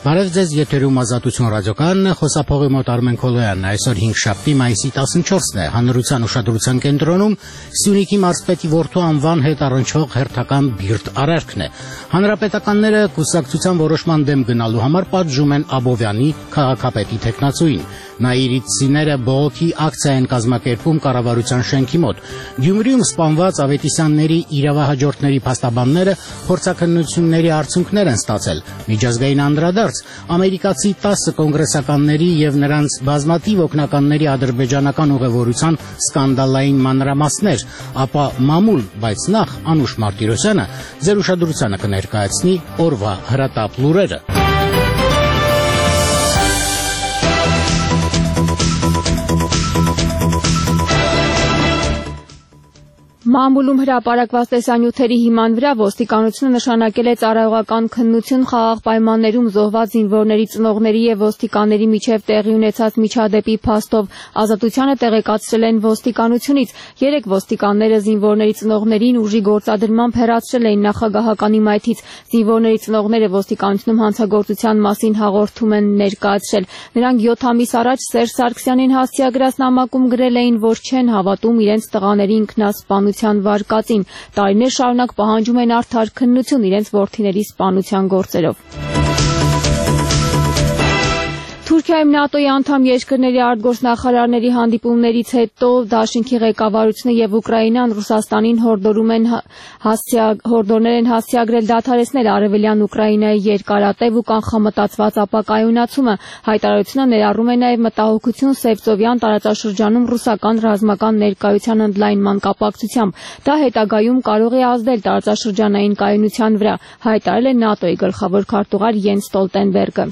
Բարև ձեզ, եթերում Ազատություն ռադիոկայանն է, խոսափողի մոտ Արմեն Քոլոյանն է, այսօր 5-շաբթի մայիսի 14-ն է, հանրության ուշադրության կենտրոնում Սյունիքի մարզպետի որդու անվան հետ առնչվող հերթական բիրտ արարքն է։ Հանրապետականները կուսակցության որոշման դեմ գնալու համար պատժում են Աբովյանի քաղաքապետի թեկնածուին։ Նաիրիցիները բողոքի ակցիա են կազմակերպում կառավարության շենքի մոտ։ Գյումրիում սպանված Ավետիսյանների իրավահաջորդների փաստաբանները փորձաքննությունների արդյունքներ են ստացել։ Միջազգային անդրադարձ ամերիկացի 10 կոնգրեսականների եւ նրանց բազմաթիվ օգնականների ադրբեջանական ուղևորության սկանդալային մանրամասներ, ապա մամուլ, բայց նախ Անուշ Մարտիրոսյանը ձեր ուշադրությանը կներկայացնի օրվա հրատապ լուրերը։ Մամուլում հրապարակված տեսանյութերի հիման վրա ոստիկանությունը նշանակել է ծառայողական քննություն խաղաղ պայմաններում զոհված զինվորների ծնողների եւ ոստիկանների միջև տեղի ունեցած միջադեպի փաստով Ազատությանը տեղեկացրել են ոստիկանությունից։ 3 ոստիկանները զինվորների ծնողներին ուժի գործադրմամբ հեռացրել էին նախագահականի մայթից։ Զինվորների ծնողները ոստիկանությունում հանցագործության մասին հաղորդում են ներկայացրել։ Նրանք 7 ամիս առաջ Սերժ Սարգսյանին հասցեագրած նամակում գրել էին, որ չեն հավատում իրենց տղաների ինքնասպանության վարկածին, տարիներ շարունակ պահանջում են արդար քննություն իրենց որդիների սպանության գործերով։ Թուրքիայում ՆԱՏՕ-ի անդամ երկրների արտգործնախարարների հանդիպումներից հետո դաշինքի ղեկավարությունը եւ Ուկրաինան Ռուսաստանին հորդորներ են հասցեագրել դադարեցնել արևելյան Ուկրաինայի երկարատև ու կանխամտածված ապակայունացումը։ Հայտարարությունը ներառում է նաեւ մտահոգություն Սևծովյան տարածաշրջանում ռուսական ռազմական ներկայության ընդլայնման կապակցությամբ։ Դա հետագայում կարող է ազդել տարածաշրջանային կայունության վրա, հայտարարել է ՆԱՏՕ-ի գլխավոր քարտուղար Յենս Ստոլտենբերգը։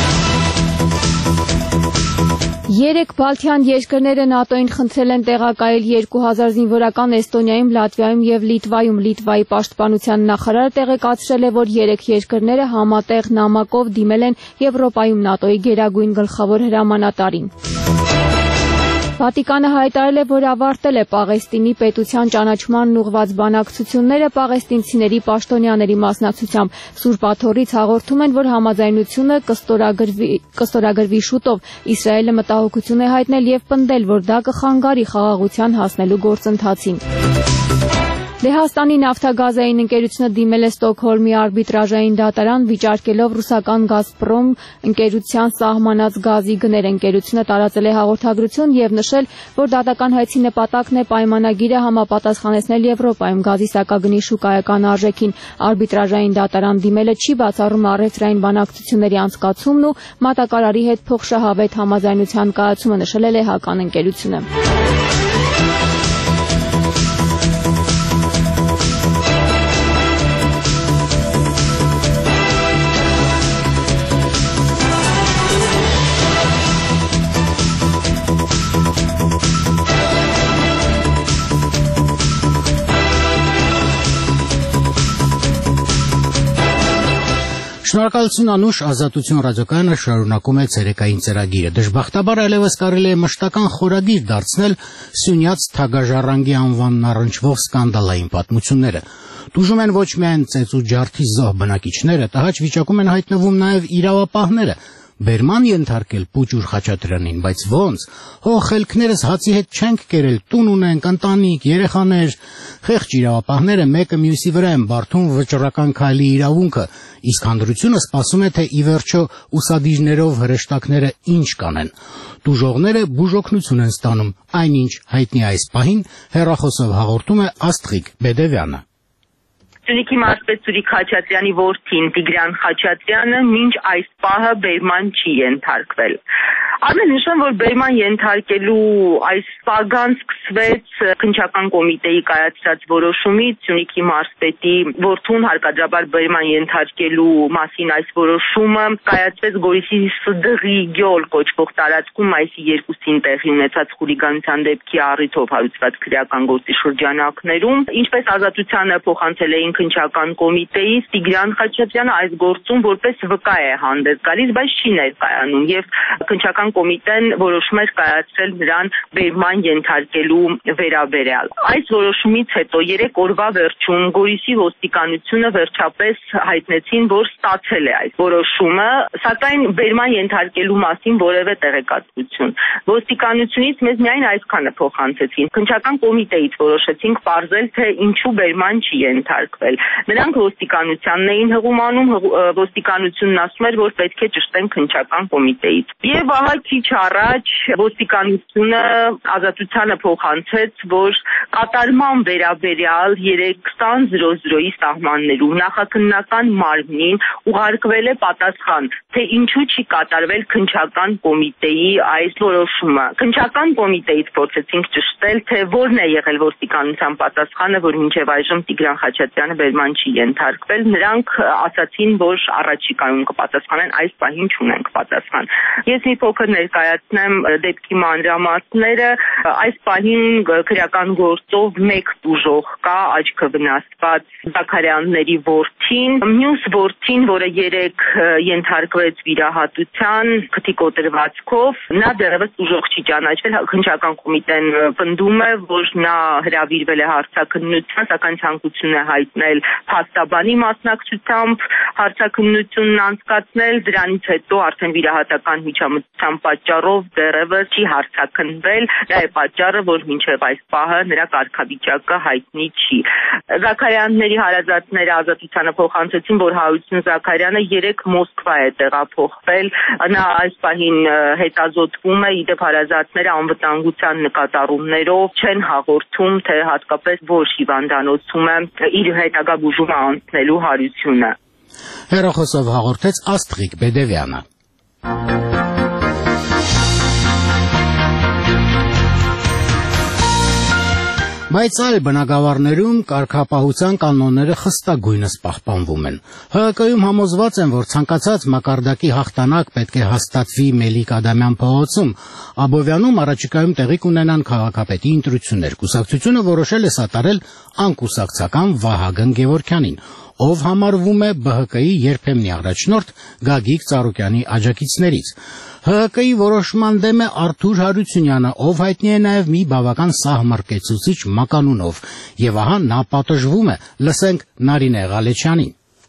3 բալթյան երկրները ՆԱՏՕ-ին խնդրել են տեղակայել 2000 զինվորական Էստոնիայում, Լատվիայում եւ Լիտվայում։ Լիտվայի պաշտպանության նախարարը տեղեկացրել է, որ 3 երկրները համատեղ նամակով դիմել են Եվրոպայում ՆԱՏՕ-ի գերագույն գլխավոր հրամանատարին։ Վատիկանը հայտարարել է, որ ավարտել է Պաղեստինի պետության ճանաչմանն ուղղված բանակցությունները պաղեստինցիների պաշտոնյաների մասնակցությամբ։ Սուրբ Աթոռից հաղորդում են, որ համաձայնությունը կստորագրվի շուտով։ Իսրայելը մտահոգություն է հայտնել եւ պնդել, որ դա կխանգարի խաղաղության հասնելու գործընթացին։ Լեհաստանի նավթագազային ընկերությունը դիմել է Ստոկհոլմի արբիտրաժային դատարան, վիճարկելով ռուսական Գազպրոմ ընկերության սահմանած գազի գները։ Ընկերությունը տարածել է հաղորդագրություն եւ նշել, որ դատական հայցի նպատակն է պայմանագիրը համապատասխանեցնել Եվրոպայում գազի սակագնի շուկայական արժեքին։ Արբիտրաժային դատարան դիմելը չի բացառում առևտրային բանակցությունների անցկացումն ու մատակարարի հետ փոխշահավետ համաձայնության կայացումը, նշել է լեհական ընկերությունը։ Շնորհակալություն Անուշ, Ազատություն ռադիոկայանը շարունակում է ցերեկային ծրագիրը։ Դժբախտաբար այլևս կարելի է մշտական խորագիր դարձնել Սյունյաց թագաժառանգի անվանն առնչվող սկանդալային պատմությունները։ Տուժում են ոչ միայն ծեծ ու ջարդի զոհ բնակիչները, տհաճ վիճակում են հայտնվում նաև իրավապահները։ Բերման ենթարկել Պուճուր Խաչատրյանին, բայց ոնց, խելքներս հացի հետ չենք կերել, տուն ունենք, ընտանիք, երեխաներ։ Խեղճ իրավապահները մեկը մյուսի վրա են բարդում վճռական քայլի իրավունքը, իսկ հանրությունը սպասում է, թե ի վերջո ուսադիրներով հրեշտակները ինչ կանեն։ Տուժողները բուժօգնություն են ստանում, այնինչ հայտնի այս պահին հեռախոսով հաղորդում է Աստղիկ Բեդևյանը։ Սյունիքի մարզպետ Սուրիկ Խաչատրյանի որդին Տիգրան Խաչատրյանը մինչ այս պահը բերման չի ենթարկվել։ Արմեն, նշեմ, որ բերման ենթարկելու այս պագան սկսվեց քննչական կոմիտեի կայացրած որոշումից Սյունիքի մարզպետի որդուն հարկադրաբար բերման ենթարկելու մասին այս որոշումը կայացվեց Գորիսի Սդղի գյոլ կոչվող տարածքում մայիսի 2-ին տեղի ունեցած խուլիգանության դեպքի առիթով հարուցված քրեական գործի շրջանակներում, ինչպես Ազատությանը փոխանցել էին քննչական կոմիտեից Տիգրան Խաչատրյանը այս գործում որպես վկա է հանդես գալիս, բայց չի ներկայանում եւ քննչական կոմիտեն որոշում էր կայացրել նրան բերման ենթարկելու վերաբերյալ։ Այս որոշումից հետո 3 օրվա վերջում Գորիսի ոստիկանությունը վերջապես հայտնեցին, որ ստացել է այս որոշումը, սակայն բերման ենթարկելու մասին որևէ տեղեկատվություն։ Ոստիկանությունից մեզ միայն այսքանը փոխանցեցին։ Քննչական կոմիտեից որոշեցինք պարզել, թե ինչու բերման չի ենթարկվել։ Նրանք ոստիկանությանն էին հղում անում, ոստիկանությունն ասում էր, որ պետք է ճշտեն քննչական կոմիտեից։ Եվ ահա քիչ առաջ ոստիկանությունը Ազատությանը փոխանցեց, որ կատարման վերաբերյալ 20:00-ի սահմաններում նախաքննական մարմնին ուղարկվել է պատասխան, թե ինչու չի կատարվել քննչական կոմիտեի այս որոշումը։ Քննչական կոմիտեից փորձեցինք ճշտել, թե որն է եղել ոստիկանության պատասխանը, որ մինչև այժմ Տիգրան Խաչատրյանը բերման չի ենթարկվել։ Նրանք ասացին, որ առաջիկայում կպատասխանեն, այս պահին չունենք պատասխան։ Ես մի փոքր ներկայացնեմ դեպքի մանրամասները։ Այս պահին քրեական գործով 1 տուժող կա, աչքը վնասված Զաքարյանների որդին, մյուս որդին, որը 3 ենթարկվեց վիրահատության քթի կոտրվածքով, նա դեռևս տուժող չի ճանաչվել։ Քննչական կոմիտեն պնդում է, որ նա հրավիրվել է հարցաքննության, սակայն ցանկություն է հայտնել փաստաբանի մասնակցությամբ հարցաքննությունն անցկացնել, դրանից հետո արդեն վիրահատական միջամտության պատճառով դեռևս չի հարցաքննվել, դա է պատճառը, որ մինչև այս պահը նրա կարգավիճակը հայտնի չի։ Զաքարյանների հարազատները Ազատությանը փոխանցեցին, որ Հարություն Զաքարյանը 3 Մոսկվա է տեղափոխվել, նա այս պահին հետազոտվում է, իդեպ հարազատները անվտանգության նկատառումներով չեն հաղորդում, թե հատկապես որ հիվանդանոցում է իր հետագա բուժումը անցնելու Հարությունը։ Հեռախոսով հաղորդեց Աստղիկ Բեդևյանը։ Բայց այլ բնակավարներում կարգապահության կանոնները խստագույնս պահպանվում են։ ՀՀԿ-ում համոզված են, որ ցանկացած մակարդակի հաղթանակ պետք է հաստատվի Մելիք Ադամյան փողոցում։ Աբովյանում առաջիկայում տեղի կունենան քաղաքապետի ընտրություններ։ Կուսակցությունը որոշել է սատարել անկուսակցական Վահագն Գևորգյանին, ով համարվում է ԲՀԿ-ի երբեմնի առաջնորդ Գագիկ Ծառուկյանի աջակիցներից։ ՀՀԿ-ի որոշման դեմ է Արթուր Հարությունյանը, ով հայտնի է նաև մի բավական սահմռկեցուցիչ մականունով, եւ ահա նա պատժվում է։ Լսենք Նարինե Ղալեչյանին։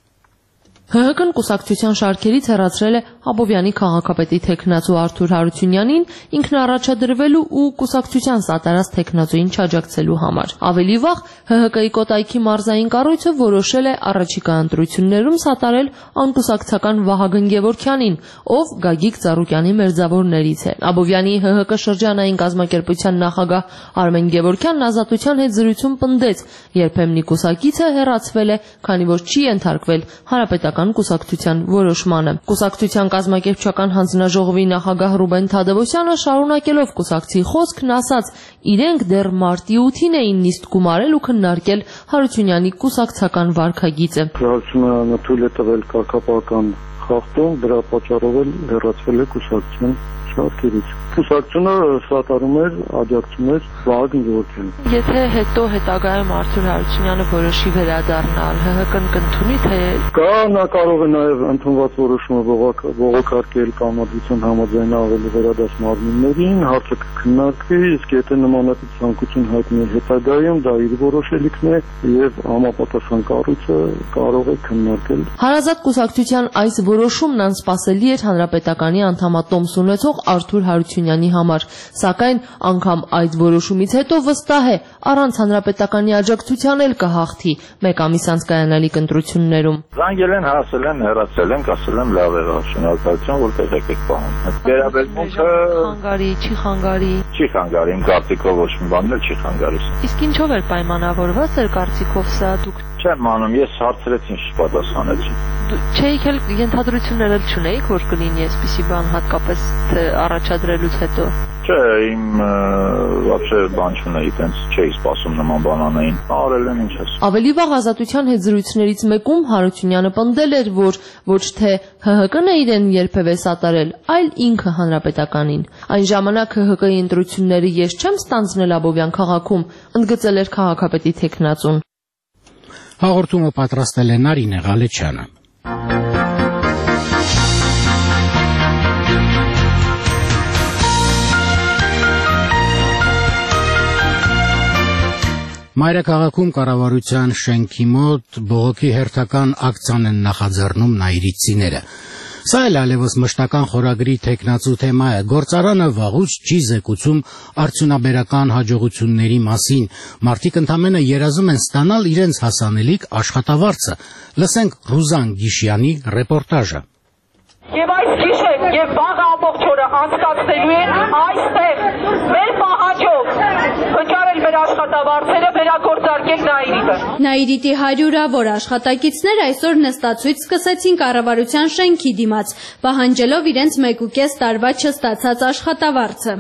ՀՀԿ-ն կուսակցության շարքերից հեռացրել է Աբովյանի քաղաքապետի թեկնածու Արթուր Հարությունյանին ինքնաառաջադրվելու ու կուսակցության սատարած թեկնածուին չաջակցելու համար։ Ավելի վաղ ՀՀԿ-ի Կոտայքի մարզային կառույցը որոշել է առաջիկա ընտրություններում սատարել անկուսակցական Վահագն Գևորգյանին, ով Գագիկ Ծառուկյանի մերձավորներից է։ Աբովյանի ՀՀԿ շրջանային կազմակերպության նախագահ Արմեն Գևորգյանն Ազատության հետ զրույցում պնդեց, երբեմնի կուսակիցը հեռացվել է, քանի որ չի ենթարկվել Հանրապետական կուսակցության որոշմանը։ Կուսակցության կազմակերպչական հանձնաժողովի նախագահ Ռուբեն Թադևոսյանը շարունակելով կուսակցի խոսքն ասաց, իրենք դեռ մարտի 8-ին էին նիստ գումարել ու քննարկել Հարությունյանի կուսակցական վարքագիծը։ Հարությունյանը թույլ է տվել կարգապահական խախտում, դրա պատճառով էլ հեռացվել է կուսակցության շարքերից։ Կուսակցությունը սատարում էր, աջակցում էր Վահագն Գևորգյանին։ Եթե հետո հետագայում Արթուր Հարությունյանը որոշի վերադառնալ, ՀՀԿ-ն կընդունի, թե կա նա կարող է նաև ընդունված որոշումը բողոքարկել կամադրության համաձայն ավելի վերադաս մարմիններին, հարցը կքննարկվի, իսկ եթե նմանատիպ ցանկություն հայտնի հետագայում, դա իր որոշելիքն է եւ համապատասխան կառույցը կարող է քննարկել։ Հարազատ կուսակցության այս որոշումն անսպասելի էր Հանրապետականի անդամատոմս ունեցող Արթուր Հարությունյանի համար, սակայն անգամ այդ որոշումից հետո վստահ է, առանց Հանրապետականի աջակցության էլ կհաղթի մեկ ամիս անց կայանալիք ընտրություններում։ Զանգել են, հասել են, հեռացել են, ասել են լավ է, շնորհակալություն, որ տեղեկ եք պահում։ Վերաբերմունքը խանգարի, չի խանգարի։ Չի խանգարի, իմ կարծիքով ոչ մի բան էլ չի խանգարի։ Իսկ ինչով էր պայմանավորված էր կարծիքով սա դուք։ Չեմ անում, ես հարցրեցին, չպատասխանեցի։ Չէիք էլ ենթադրություններ էլ չունեիք, որ կլինի այսպիսի բան հատկապես թե առաջադրելուց հետո։ Չէ, իմ вообще բան չունեի, տենց չէի սպասում նման բան անեին։ Արել են ինչ ես։ Ավելի վաղ Ազատության հետ զրույցներից մեկում Հարությունյանը պնդել էր, որ ոչ թե ՀՀԿ-ն է իրեն երբևէ սատարել, այլ ինքը Հանրապետականին։ Այն ժամանակ ՀՀԿ-ի ընտրությունների ես չեմ ստանձնել Աբովյան քաղաքում, ընդգծել էր քաղաքապետի թեկնածուն։ Հաղորդումը պատրաստել է Նարինե Ղալեչյանը։ Մայրաքաղաքում կառավարության շենքի մոտ բողոքի հերթական ակցիան են նախաձեռնում նայիրիցիները։ Սա էլ այլևս մշտական խորագրի թեկնածու թեմա է։ Գործարանը վաղուց չի զեկուցում արդյունաբերական հաջողությունների մասին։ Մարդիկ ընդամենը երազում են ստանալ իրենց հասանելիք աշխատավարձը։ Լսենք Ռուզան Գիշյանի ռեպորտաժը։ Եվ այս գիշեր եւ վաղ ամբողջ օրը անցկացնելու են այստեղ մեր պահանջով վճարել մեր աշխատավարձերը, վերագործարկել Նայիրիտը։ Նայիրիտի հարյուրավոր աշխատակիցներ այսօր նստացույց սկսեցին կառավարության շենքի դիմաց, պահանջելով իրենց 1.5 տարվա չստացած աշխատավարձը։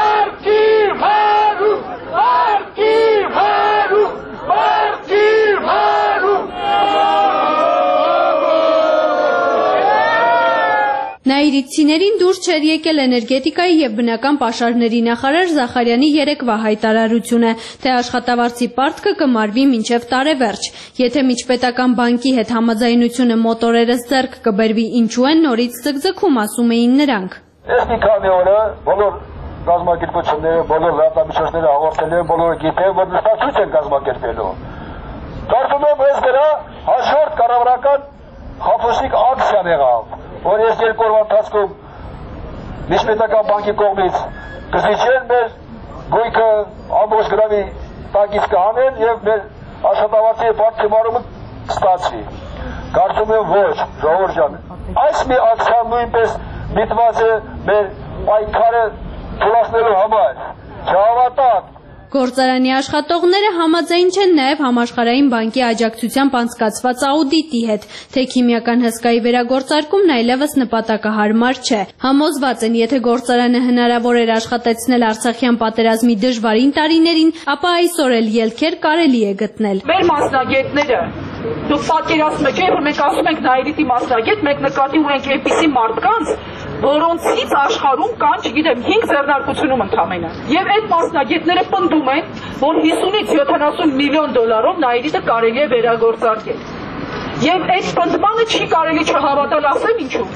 Նայիրիցիներին դուրս չէր եկել էներգետիկայի եւ բնական պաշարների նախարար Զախարյանի երեկվա հայտարարությունը, թե աշխատավարձի պարտքը կմարվի մինչեւ տարեվերջ։ Եթե միջպետական բանկի հետ համաձայնությունը մոտորերս ձեռք կբերվի, ինչու են նորից ձգձգում, ասում էին նրանք։ Այս մի քանի օրը բոլոր կազմակերպությունները, բոլոր լրատվամիջոցները հաղորդել են, բոլորը գիտեն, որ նստացույց են կազմակերպելու։ Կարծում եմ այս դրա հաջորդ կառավարական խափուսիկ ակցիան եղավ, որ ես 2 օրվա ընթացքում միջպետական բանկի կողմից կզիջեն մեր գույքը ամբողջ գրավի տակից կհանեն եւ մեր աշխատավարձի պարտքի մարումը կստացվի։ Կարծում եմ ոչ, ժողովուրդ ջան, այս մի ակցիան նույնպես միտված է մեր պայքարը թույլատնելու համար։ Չհավատաք։ Գործարանի աշխատողները համաձայն չեն նաև համաշխարհային բանկի աջակցությամբ անցկացված աուդիտի հետ, թե քիմիական հսկայի վերագործարկումն այլևս նպատակահարմար չէ։ Համոզված են, եթե գործարանը հնարավոր էր աշխատեցնել Արցախյան պատերազմի դժվարին տարիներին, ապա այսօր էլ ելքեր կարելի է գտնել։ Մեր մասնագետները, դուք պատկերացնում եք, որ մենք ասում ենք Նայիրիտի մասնագետ, մենք նկատի ունենք այնպիսի մարդկանց, որոնցից աշխարհում կան, չգիտեմ, 5 ձեռնարկությունում ընդամենը։ Եվ այդ մասնագետները պնդում են, որ 50-ից 70 միլիոն դոլարով Նայիրիտը կարելի է վերագործարկել։ Եվ այդ պնդմանը չի կարելի չհավատալ, ասեմ ինչու։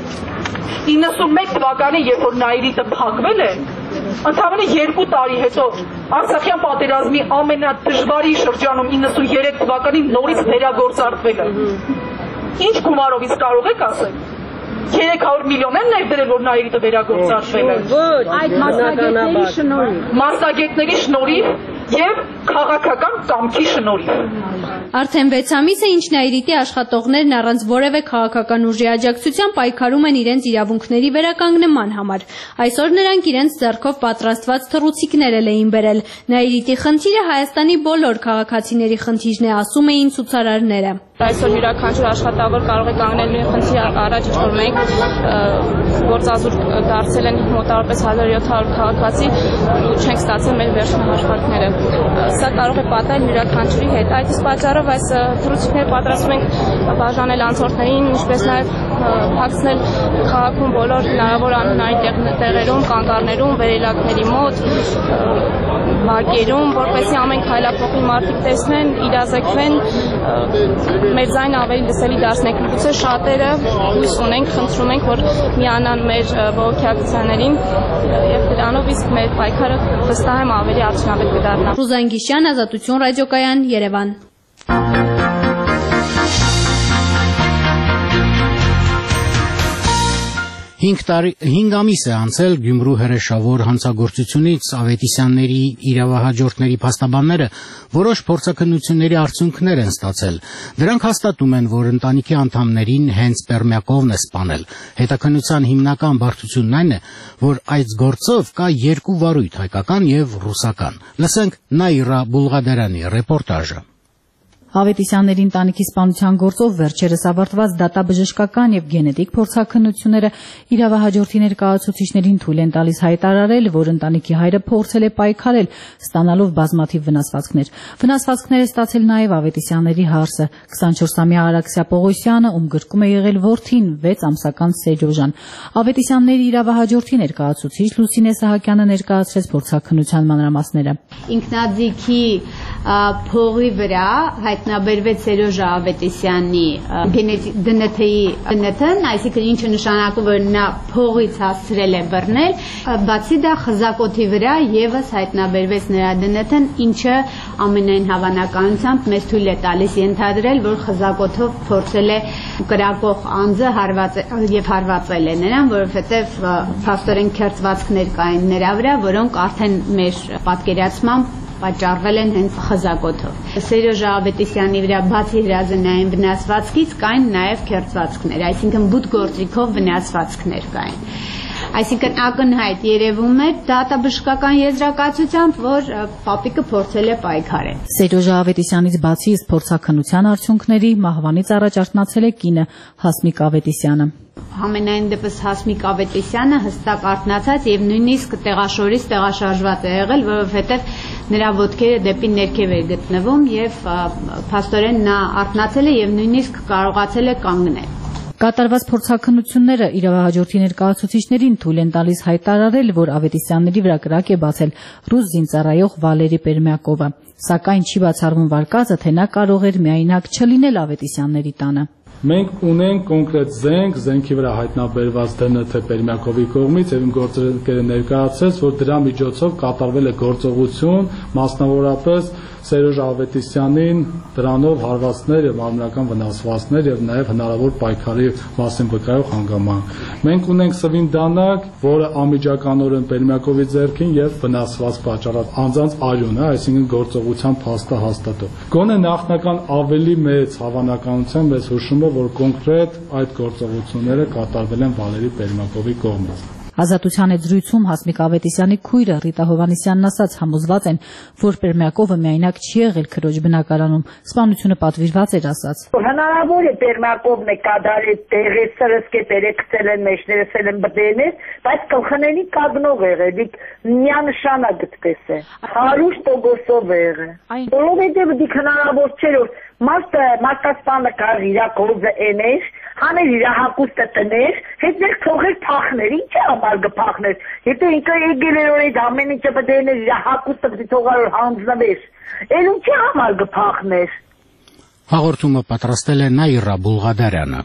91 թվականին, երբ որ Նայիրիտը փակվել է, ընդամենը 2 տարի հետո Արցախյան պատերազմի ամենադժվարի շրջանում 93 թվականին նորից վերագործարկվել է։ Ինչ գումարով իսկ կարող եք ասել։ 300 միլիոն են ներդրել, որ Նայիրիտը վերագործարկվել է։ Ոչ, այդ մասնագետների շնորհիվ։ Մասնագետների շնորհիվ եւ քաղաքական կամքի շնորհիվ։ Արդեն 6 ամիս է, ինչ Նայիրիտի աշխատողներն առանց որևէ քաղաքական ուժի աջակցության պայքարում են իրենց իրավունքների վերականգնման համար։ Այսօր նրանք իրենց ձեռքով պատրաստված թռուցիկներ էին բերել։ Նայիրիտի խնդիրը Հայաստանի բոլոր քաղաքացիների խնդիրն է, ասում էին ցուցարարները։ Այսօր յուրաքանչյուր աշխատավոր կարող է կանգնել նույն խնդրի առաջ, որ մենք գործազուրկ դարձել են մոտավորապես 1700 քաղաքացի ու չենք ստացել մեր վերջին հաշվարկները։ Սա կարող է պատահել յուրաքանչյուրի հետ։ Այդ իսկ պատճառով այս թռուցիկները պատրաստում ենք բաժանել անցորդներին, ինչպես նաև փակցնել քաղաքում բոլոր հնարավոր անհնարին տեղերում, կանգառներում, վերելակների մոտ, բակերում, որպեսզի ամեն քայլափոխի մարդիկ տեսնեն, իրազեկվեն, մեր ձայնը ավելի լսելի դարձնենք։ Գուցե շատերը հույս ունենք, խնդրում ենք, որ միանան մեր բողոքի ակցիաներին եւ դրանով իսկ մեր պայքարը վստահ եմ ավելի արդյունավետ կդառնա։ Ռուզան Գիշյան, Ազատություն ռադիոկայան, Երևան։ 5 ամիս է անցել Գյումրու հրեշավոր հանցագործությունից Ավետիսյանների իրավահաջորդների փաստաբանները որոշ փորձաքննությունների արդյունքներ են ստացել։ Դրանք հաստատում են, որ ընտանիքի անդամներին հենց բեռմյակովն է սպանել։ Հետաքննության հիմնական բարդությունն այն է, որ այդ գործով կա 2 վարույթ՝ հայկական եւ ռուսական։ Լսենք Նաիրա Բուլղադարյանի ռեպորտաժը։ Ավետիսյանների ընտանիքի սպանության գործով վերջերս ավարտված դատաբժշկական եւ գենետիկ փորձաքննությունները իրավահաջորդի ներկայացուցիչներին թույլ են տալիս հայտարարել, որ ընտանիքի հայրը փորձել է պայքարել, ստանալով բազմաթիվ վնասվածքներ։ Վնասվածքներ է ստացել նաեւ Ավետիսյանների հարսը, 24-ամյա Արաքսիա Պողոսյանը, ում գրկում է եղել որդին 6 ամսական Սեջոժան։ Ավետիսյանների իրավահաջորդի ներկայացուցիչ Լուսինե Սահակյանը ներկայացրեց փորձաքննության մանրամասները։ Ինքնաձիգի փողի վրա հայտնաբերվեց Սերոժ Ավետիսյանի DNT-ի DNT-ն, այսինքն ինչը նշանակում որ նա փողից հասցրել է բռնել, բացի դա խզակոթի վրա եւս հայտնաբերվեց նրա DNT-ն, ինչը ամենայն հավանականությամբ մեզ թույլ է տալիս ենթադրել, որ խզակոթով փորձել է կրակող անձը հարվածել է նրան, որովհետև փաստորեն քերծվածքներ կային նրա վրա, որոնք արդեն մեր պատկերացմամբ պատճառվել են հենց խզակոթով։ Սերոժ Ավետիսյանի վրա բացի հրազենային վնասվածքից կային նաև քերծվածքներ, այսինքն բութ գործիքով վնասվածքներ կային։ Այսինքն ակնհայտ երևում է դատաբժշկական եզրակացությամբ, որ պապիկը փորձել է պայքարել։ Սերոժ Ավետիսյանից բացի փորձաքննության արդյունքների մահվանից առաջ արթնացել է կինը Հասմիկ Ավետիսյանը։ Համենայն դեպս Հասմիկ Ավետիսյանը հստակ արթնացած եւ նույնիսկ տեղաշորից տեղաշարժված է եղել, որովհետեւ նրա ոտքերը դեպի ներքև է գտնվում եւ փաստորեն նա արթնացել է եւ նույնիսկ կարողացել է կանգնել։ Կատարված փորձաքննությունները իրավահաջորդի ներկայացուցիչներին թույլ են տալիս հայտարարել, որ Ավետիսյանների վրա կրակ է բացել ռուս զինծառայող Վալերի Պերմյակովը, սակայն չի բացառվում վարկածը, թե նա կարող էր միայնակ չլինել Ավետիսյանների տանը։ Մենք ունենք կոնկրետ զենքի վրա հայտնաբերված DNT Պերմյակովի կողմից եւ գործընկերը ներկայացրեց, որ դրա միջոցով կատարվել է գործողություն, մասնավորապես Սերոժ Ավետիսյանին դրանով հարվածներ եւ մարմնական վնասվածքներ եւ նաեւ հնարավոր պայքարի մասին վկայող հանգամանք։ Մենք ունենք սվինդանակ, որը անմիջականորեն Պերմյակովի ձեռքին եւ վնասված պատճառած անձանց արյունը, այսինքն գործողության փաստը հաստատող։ Գոնե նախնական ավելի մեծ հավանականությամբ մեզ հուշում է, որ կոնկրետ այդ գործողությունները կատարվել են Վալերի Պերմյակովի կողմից։ Ազատության հետ զրույցում Հասմիկ Ավետիսյանի քույրը Ռիտա Հովհաննիսյանն ասաց, համոզված են, որ Պերմյակովը միայնակ չի եղել քրոջ բնակարանում։ Սպանությունը պատվիրված էր ասաց։ Հնարավոր է Պերմյակովն է կադարել տեղի սրսկետերը գցել են մեջներսել են բդեներ, բայց կլխների կագնով եղել, միանշանակ գտպես է։ 100% եղել։ Որովհետև դիք հնարավոր չէր որ Մարտասպանը կար իրա գործը էներ, հաներ իրա հակուստը տներ, հետներ թողեր փախներ, ինչի համար գփախներ, եթե ինքը եկել էր որ այդ ամեն ինչը բդեներ իրա հակուստը թողար որ հանձնվեր, էլ ինչի համար գփախներ։ Հաղորդումը պատրաստել է Նաիրա Բուլղադարյանը։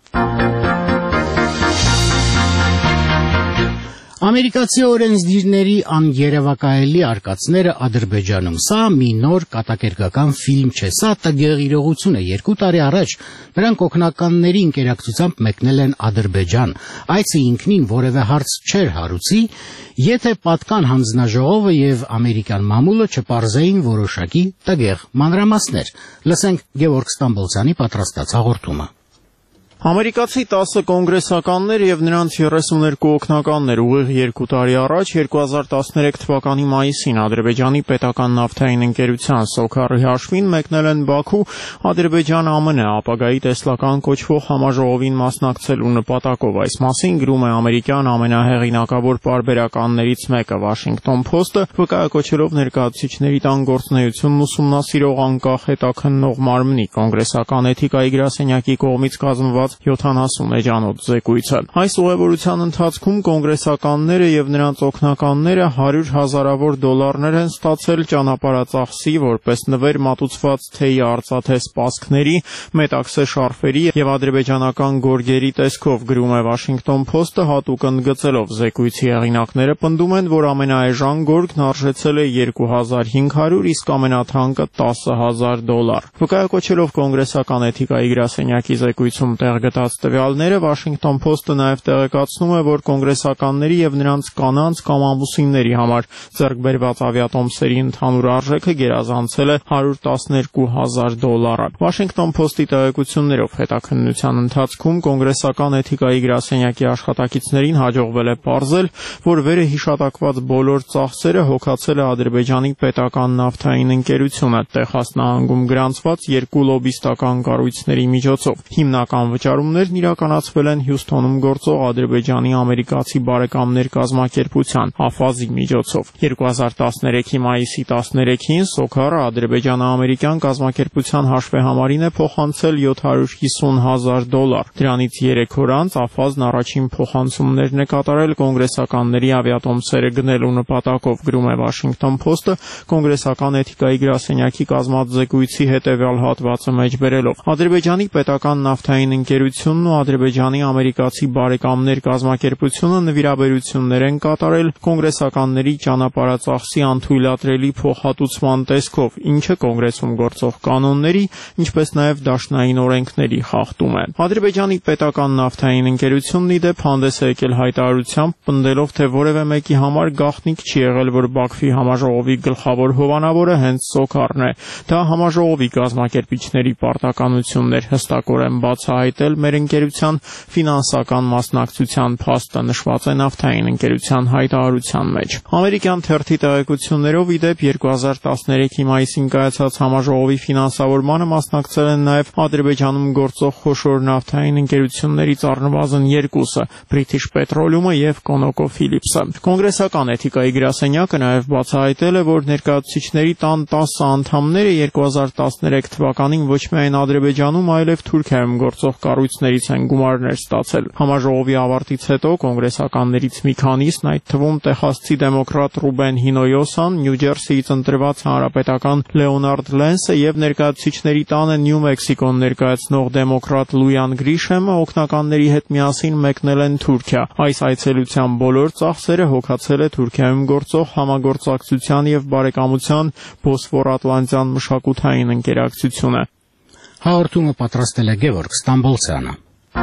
Ամերիկացի օրենսդիրների աներևակայելի արկածները Ադրբեջանում։ Սա մի նոր կատակերգական ֆիլմ չէ, սա տգեղ իրողություն է։ 2 տարի առաջ նրանք օգնականների ընկերակցությամբ մեկնել են Ադրբեջան։ Այցը ինքնին որևէ հարց չէր հարուցի, եթե պատկան հանձնաժողովը եւ ամերիկյան մամուլը չպարզեին որոշակի տգեղ մանրամասներ։ Լսենք Գևորգ Ստամբոլցյանի պատրաստած հաղորդումը։ Ամերիկացի 10 կոնգրեսականներ եւ նրանց 32 օգնականներ ուղիղ 2 տարի առաջ 2013 թվականի մայիսին Ադրբեջանի պետական նավթային ընկերության Սոքարի հաշվին մեկնել են Բաքու Ադրբեջան-ԱՄՆ ապագայի տեսլական կոչվող համաժողովին մասնակցելու նպատակով։ Այս մասին գրում է ամերիկյան ամենահեղինակավոր պարբերականներից մեկը Washington Post-ը, վկայակոչելով ներկայացուցիչների տան գործունեությունն ուսումնասիրող անկախ հետաքննող մարմնի կոնգրեսական էթիկայի գրասենյակի կողմից կազմված 70 էջանոց զեկույցը։ Այս ուղևորության ընթացքում կոնգրեսականները եւ նրանց օգնականները 100 հազարավոր դոլարներ են ստացել ճանապարհածախսի, որպես նվեր մատուցված թեյի արծաթե սպասքների, մետաքսե շարֆերի եւ ադրբեջանական գորգերի տեսքով, գրում է Washington Post-ը, հատուկ ընդգծելով զեկույցի հեղինակները պնդում են, որ ամենաէժան գորգն արժեցել է 2500, իսկ ամենաթանկը 10000 դոլար։ Վկայակոչելով կոնգրեսական էթիկայի գրասենյակի զեկույցում գտած տվյալները Washington Post-ը նաև տեղեկացնում է, որ կոնգրեսականների եւ նրանց կանանց կամ ամուսինների համար ձեռք բերված ավիատոմսերի ընդհանուր արժեքը գերազանցել է 112000 դոլարը։ Washington Post-ի տեղեկություններով հետաքննության ընթացքում կոնգրեսական էթիկայի գրասենյակի աշխատակիցներին հաջողվել է պարզել, որ վերը հիշատակված բոլոր ծախսերը հոգացել է Ադրբեջանի պետական նավթային ընկերությունը Տեխաս նահանգում գրանցված 2 լոբիստական կառույցների միջոցով։ Հիմնական վճարումներն իրականացվել են Հյուսթոնում գործող Ադրբեջանի ամերիկացի բարեկամներ կազմակերպության AFAZ-ի միջոցով։ 2013-ի մայիսի 13-ին Սոքարը ադրբեջանա-ամերիկյան կազմակերպության հաշվեհամարին է փոխանցել $750,000։ Դրանից 3 օր անց AFAZ-ն առաջին փոխանցումներն է կատարել կոնգրեսականների ավիատոմսերը գնելու նպատակով, գրում է Washington Post-ը կոնգրեսական էթիկայի գրասենյակի կազմած զեկույցի հետևյալ հատվածը մեջ բերելով։ Ադրբեջանի պետական նավթային ընկերությունն ու Ադրբեջանի ամերիկացի բարեկամներ կազմակերպությունը նվիրաբերություններ են կատարել կոնգրեսականների ճանապարհածախսի անթույլատրելի փոխհատուցման տեսքով, ինչը կոնգրեսում գործող կանոնների, ինչպես նաև դաշնային օրենքների խախտում է։ Ադրբեջանի պետական նավթային ընկերությունն ի դեպ հանդես է եկել հայտարարությամբ, պնդելով, թե որևէ մեկի համար գաղտնիք չի եղել, որ Բաքվի համաժողովի գլխավոր հովանավորը հենց Սոքարն է։ Դա համաժողովի կազմակերպիչների պարտականություններ, հստակորեն բացահայտել մեր ընկերության ֆինանսական մասնակցության փաստը, նշված է նավթային ընկերության հայտարարության մեջ։ Ամերիկյան թերթի տեղեկություններով ի դեպ 2013-ի մայիսին կայացած համաժողովի ֆինանսավորմանը մասնակցել են նաև Ադրբեջանում գործող խոշոր նավթային ընկերություններից առնվազն երկուսը՝ British Petroleum-ը եւ ConocoPhillips-ը։ Կոնգրեսական էթիկայի գրասենյակը նաև բացահայտել է, որ ներկայացուցիչների տան 10 անդամները 2013 թվականին ոչ միայն Ադրբեջանում, այլև Թուրքիայում գործող կառույցներից են գումարներ ստացել։ Համաժողովի ավարտից հետո կոնգրեսականներից մի քանիսն, այդ թվում տեխասցի դեմոկրատ Ռուբեն Հինոյոսան, Նյու Ջերսիից ընտրված հանրապետական Լեոնարդ Լենսը եւ ներկայացուցիչների տանը Նյու Մեքսիկոն ներկայացնող դեմոկրատ Լույան Գրիշեմը օգնականների հետ միասին մեկնել են Թուրքիա։ Այս այցելության բոլոր ծախսերը հոգացել է Թուրքիայում գործող համագործակցության եւ բարեկամության Բոսֆոր-Ատլանտյան մշակութային ընկերակցությունը։ Հաղորդումը պատրաստել է Գևորգ Ստամբոլցյանը։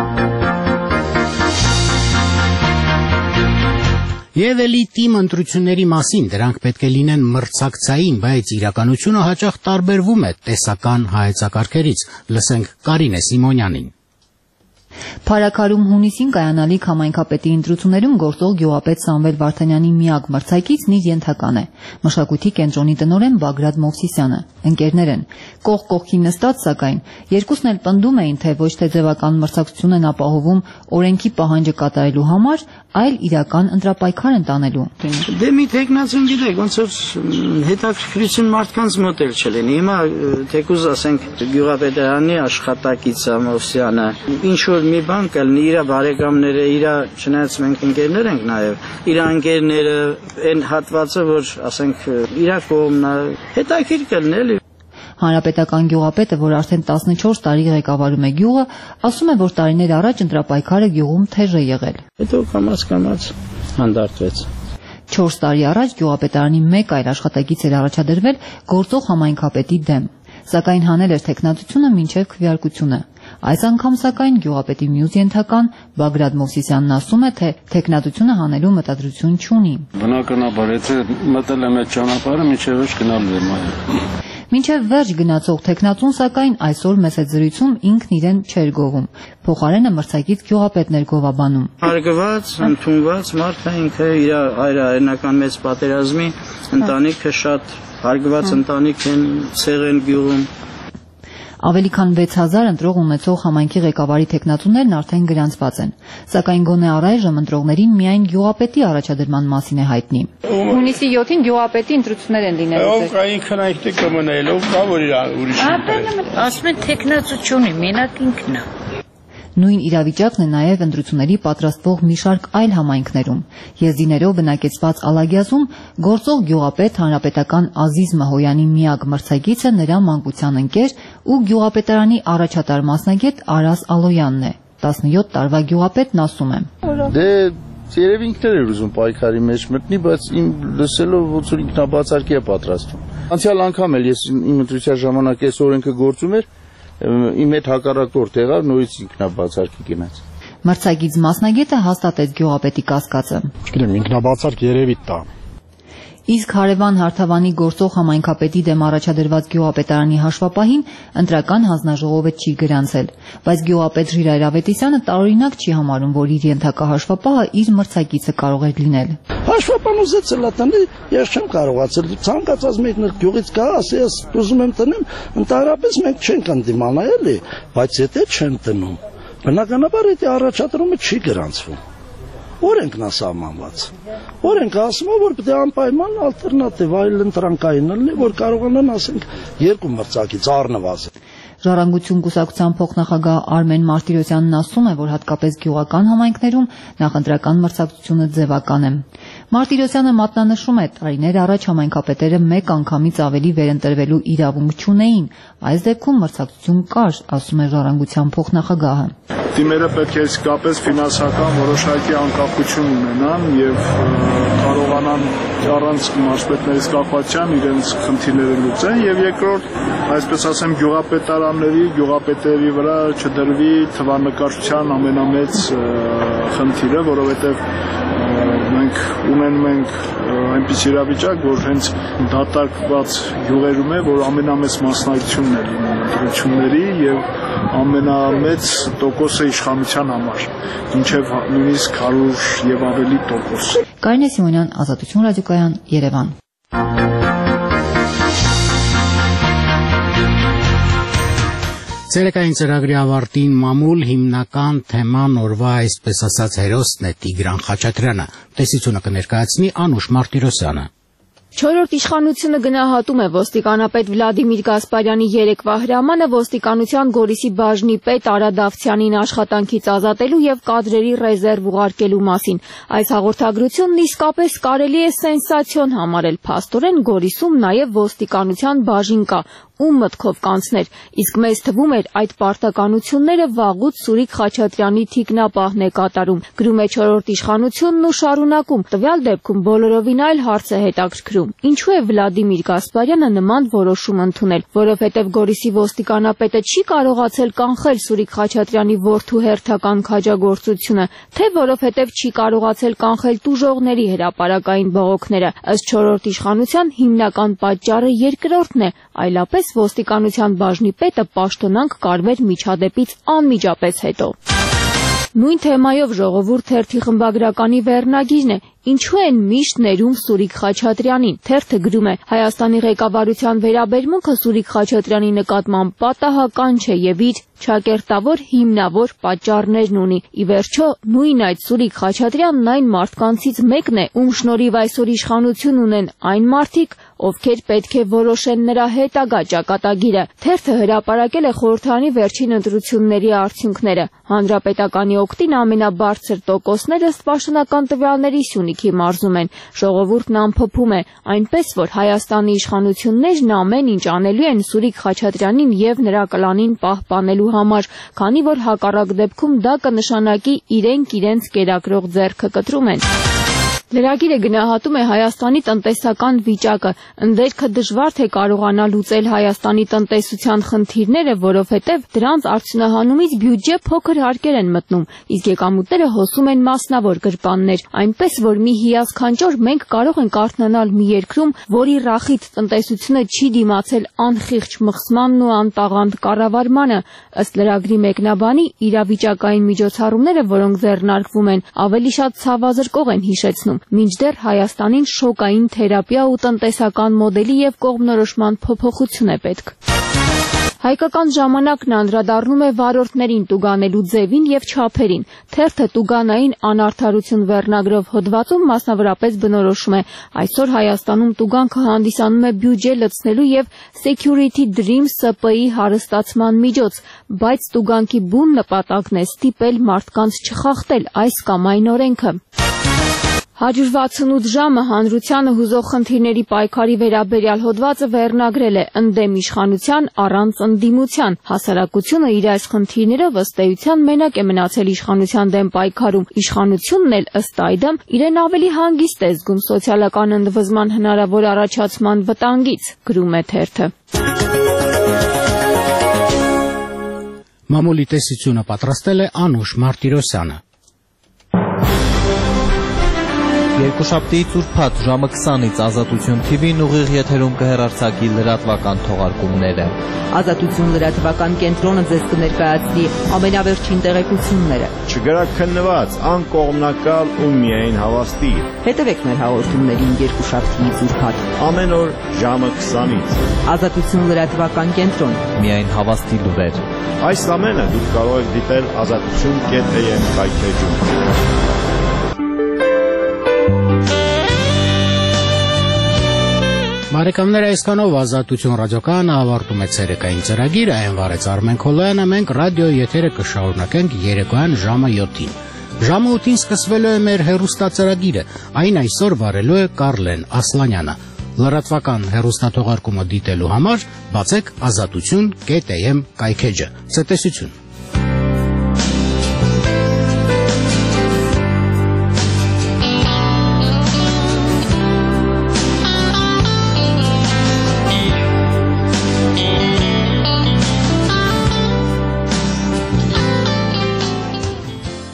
Եվ էլի թիմ ընտրությունների մասին, դրանք պետք է լինեն մրցակցային, բայց իրականությունը հաճախ տարբերվում է տեսական հայեցակարգերից։ Լսենք Կարինե Սիմոնյանին։ Փարաքարում հունիսին կայանալիք համայնքապետի ընտրություններում գործող գյուղապետ Սամվել Վարդանյանի միակ մրցակիցն իր ենթական է։ Մշակույթի կենտրոնի տնօրեն Բագրատ Մովսիսյանը։ Ընկերներ են։ Կողք կողքի նստած, սակայն երկուսն էլ պնդում էին, թե ոչ թե ձևական մրցակցություն են ապահովում օրենքի պահանջը կատարելու համար, այլ իրական ընտրապայքար են տանելու։ Դե մի տեխնացին գիտեք, ոնց որ հետաքրքրություն մարդկանց մոտ էլ չլինի։ Հիմա թեկուզ ասենք գյուղապետարանի աշխատակիցը Մովսյանը ինչ որ մի բան կլինի, իր բարեկամները, իր չնայած մենք ընկերներ ենք նաև, իր ընկերները այն հատվածը, որ ասենք իր կողմն է, հետաքրքիր կլինի։ Հանրապետական գյուղապետը, որ արդեն 14 տարի ղեկավարում է գյուղը, ասում է, որ տարիներ առաջ ընտրապայքարը գյուղում թեժ է եղել։ Հետո կամաց հանդարտվեց։ 4 տարի առաջ գյուղապետարանի մեկ այլ աշխատակից էր առաջադրվել գործող համայնքապետի դեմ, սակայն հանել էր թեկնածությունը մինչև քվեարկությունը։ Այս անգամ սակայն գյուղապետի մյուս ենթական Բագրատ Մովսիսյանն ասում է, թե թեկնածությունը հանելու մտադրություն չունի։ Բնականաբար, եթե մտել եմ այդ ճանապարհը, մինչև վերջ գնալու եմ այո։ Մինչև վերջ գնացող թեկնածուն սակայն այսօր մեծ զրույցում ինքն իրեն չէր գովում։ Փոխարենը մրցակից գյուղապետներ գովաբանում։ Հարգված, ընդունված մարդը ինքը իր հայրենական մեծ պատերազմի ընտանիքը շատ հարգված ընտանիք են, ցեղ են գյուղում։ Ավելի քան 6000 ընտրող ունեցող համայնքի ղեկավարի թեկնածուներն արդեն գրանցված են, սակայն գոնե առայժմ ընտրողներին միայն գյուղապետի առաջադրման մասին է հայտնի։ Հունիսի 7-ին գյուղապետի ընտրություններ են լինելու։ Ով կա ինքն այդտեղ կմնայել, ով կա որ իր ուրիշ։ Ասում են թեկնածությունը մենակ ինքն է։ Նույն իրավիճակն է նաև ընտրությունների պատրաստվող մի շարք այլ համայնքներում։ Եզդիներով բնակեցված Ալագյազում գործող գյուղապետ հանրապետական Ազիզ Մահոյանի միակ մրցակիցը նրա մանկության ընկեր ու գյուղապետարանի առաջատար մասնագետ Արաս Ալոյանն է։ 17 տարվա գյուղապետն ասում է. Դե երևի ինքն էր ուզում պայքարի մեջ մտնի, բայց իմ լսելով ոնց որ ինքնաբացարկի է պատրաստվում։ Անցյալ անգամ էլ ես իմ ընտրության ժամանակ այս օրենքը գործում էր, իմ հետ հակառակորդ եղավ, նորից ինքնաբացարկի գնաց։ Մրցակից մասնագետը հաստատեց գյուղապետի կասկածը։ Չգիտեմ, ինքնաբացարկ երևի տա։ Իսկ հարևան Հարթավանի գործող համայնքապետի դեմ առաջադրված գյուղապետարանի հաշվապահին ընտրական հանձնաժողովը չի գրանցել, բայց գյուղապետ Ժիրայր Ավետիսյանը տարօրինակ չի համարում, որ իր ենթակա հաշվապահը իր մրցակիցը կարող է լինել։ Հաշվապահն ուզեց լատանի, ես չեմ կարողացել, ցանկացած մեկն գյուղից գա, ասի, ես ուզում եմ տնեմ, ընդհանրապես մենք չենք ընդդիմանա էլի, բայց եթե չեմ տնում, Բնականաբար այդ առաջադրումը չի գրանցվում։ Օրենքն է սահմանված։ Օրենքը ասում է, որ պետք է անպայման ալտերնատիվ այլ ընտրանքային լինի, որ կարողանան, ասենք, 2 մրցակից առնվազն։ Ժառանգություն կուսակցության փոխնախագահ Արմեն Մարտիրոսյանն ասում է, որ հատկապես գյուղական համայնքներում նախընտրական մրցակցությունը ձևական է։ Մարտիրոսյանը մատնանշում է, տարիներ առաջ համայնքապետերը մեկ անգամից ավելի վերընտրվելու իրավունք չունեին, այս դեպքում մրցակցություն կար, ասում է Ժառանգության փոխնախագահը։ Թիմերը պետք է իսկապես ֆինանսական որոշակի անկախություն ունենան եւ կարողանան առանց մարզպետներից կախվածության իրենց խնդիրները լուծեն եւ երկրորդ, այսպես ասեմ, գյուղապետերի վրա չդրվի թվանկարչության ամենամեծ խնդիրը, որովհետեւ մենք ունենում ենք այնպես իրավիճակ, որ հենց դատարկված գյուղերում է, որ ամենամեծ մասնակցությունն է լինում ընտրությունների եւ ամենամեծ տոկոսը իշխանության համար, մինչև նույնիսկ 100 եւ ավելի տոկոս։ Կարինե Սիմոնյան, Ազատություն ռադիոկայան, Երևան։ Ցերեկային ծրագրի ավարտին մամուլ հիմնական թեման օրվա այսպես ասած հերոսն է Տիգրան Խաչատրյանը, տեսությունը կներկայացնի Անուշ Մարտիրոսյանը։ Չորրորդ իշխանությունը գնահատում է ոստիկանապետ Վլադիմիր Գասպարյանի երեկվա հրամանը ոստիկանության Գորիսի բաժնի պետ Արադ Ավցյանին աշխատանքից ազատելու եւ կադրերի ռեզերվ ուղարկելու մասին։ Այս հաղորդագրությունն իսկապես կարելի է սենսացիոն համարել, փաստորեն Գորիսում նաեւ ոստիկանության բաժին կա, ում մտքով կանցներ, իսկ մեզ թվում էր այդ պարտականությունները վաղուց Սուրիկ Խաչատրյանի թիկնապահն է կատարում, գրում է չորրորդ իշխանությունն ու շարունակում, տվյալ դեպքում բոլորովին այլ հարց է հետաքրքրում, ինչու է Վլադիմիր Գասպարյանը նման որոշում ընդունել, որովհետև Գորիսի ոստիկանապետը չի կարողացել կանխել Սուրիկ Խաչատրյանի որդու հերթական քաջագործությունը, թե որովհետև չի կարողացել կանխել տուժողների հրապարակային բողոքները, ըստ չորրորդ իշխանության հիմնական պատճառը երկրորդն է, այլապես ոստիկանության բաժնի պետը պաշտոնանկ կարվեր միջադեպից անմիջապես հետո։ Նույն թեմայով Ժողովուրդ թերթի խմբագրականի վերնագիրն է Ինչու են միշտ ներում Սուրիկ Խաչատրյանին։ Թերթը գրում է. Հայաստանի ղեկավարության վերաբերմունքը Սուրիկ Խաչատրյանի նկատմամբ պատահական չէ եւ իր ճակերտավոր հիմնավոր պատճառներն ունի։ Ի վերջո, նույն այդ Սուրիկ Խաչատրյանն այն մարդկանցից մեկն է, ում շնորհիվ այսօր իշխանություն ունեն այն մարդիկ, ովքեր պետք է որոշեն նրա հետագա ճակատագիրը։ Թերթը հրապարակել է խորհրդարանի վերջին ընտրությունների արդյունքները։ Հանրապետականի օգտին ամենաբարձր տոկոսները ըստ պաշտոնական տվյալների Սյունիքի մարզում են։ Ժողովուրդն ամփոփում է, այնպես որ Հայաստանի իշխանություններն ամեն ինչ անելու են Սուրիկ Խաչատրյանին եւ նրա կլանին պահպանելու համար, քանի որ հակառակ դեպքում դա կնշանակի իրենց կերակրող ձեռքը կտրում են։ Լրագիրը գնահատում է Հայաստանի տնտեսական վիճակը, ընդերքը դժվար թե կարողանա լուծել Հայաստանի տնտեսության խնդիրները, որովհետև դրանց արդյունահանումից բյուջե փոքր հարկեր են մտնում, իսկ եկամուտները հոսում են մասնավոր գրպաններ, այնպես որ մի հիասքանչոր մենք կարող ենք արթնանալ մի երկրում, որի ռախիտ տնտեսությունը չի դիմացել անխիղճ մխսմանն ու անտաղանդ կառավարմանը, ըստ լրագրի մեկնաբանի իրավիճակային միջոցառումները, որոնք ձեռնարկվում են, ավելի շատ ցավազրկող են հիշեցնում մինչդեռ Հայաստանին շոկային թերապիա ու տնտեսական մոդելի եւ կողմնորոշման փոփոխություն է պետք։ Հայկական ժամանակն անդրադառնում է վարորդներին տուգանելու ձևին եւ չափերին։ Թերթը տուգանային անարդարություն վերնագրով հոդվածում մասնավորապես բնորոշում է. այսօր Հայաստանում տուգանքը հանդիսանում է բյուջե լցնելու եւ Security Dream ՍՊ-ի հարստացման միջոց, բայց տուգանքի բուն նպատակն է ստիպել մարդկանց չխախտել այս կամ այն օրենքը։ 168 ժամը հանրությանը հուզող խնդիրների պայքարի վերաբերյալ հոդվածը վերնագրել է ընդդեմ իշխանության առանց ընդդիմության։ Հասարակությունը իր այս խնդիրներով ըստ էության մենակ է մնացել իշխանության դեմ պայքարում։ Իշխանությունն էլ ըստ այդմ իրեն ավելի հանգիստ է զգում սոցիալական ընդվզման հնարավոր առաջացման վտանգից, գրում է թերթը։ Մամուլի տեսությունը պատրաստել է Անուշ Մարտիրոսյանը։ Երկուշաբթիից ուրբաթ ժամը 20-ից Ազատություն TV-ն ուղիղ եթերում կհեռարձակի լրատվական թողարկումները։ Ազատություն լրատվական կենտրոնը ձեզ կներկայացնի ամենավերջին տեղեկությունները։ Չգրաքննված, անկողմնակալ ու միայն հավաստիր։ Հետևեք մեր հաղորդումներին երկուշաբթիից ուրբաթ։ Ամեն օր ժամը 20-ից։ Ազատություն լրատվական կենտրոն։ Միայն հավաստի լուրեր։ Այս ամենը դուք կարող եք դիտել azatutun.am կայքեջում։ Բարեկամներ, այսքանով Ազատություն ռադիոկայանը ավարտում է ցերեկային ծրագիրը, այն վարեց Արմեն Քոլոյանը, մենք ռադիո եթերը կշարունակենք երեկոյան ժամը 7-ին։ Ժամը 8-ին սկսվելու է մեր հեռուստածրագիրը, այն այսօր վարելու է Կարլեն Ասլանյանը։ Լրատվական հեռուստաթողարկումը դիտելու համար բացեք azatutun.am կայքեջը։ Ցտեսություն։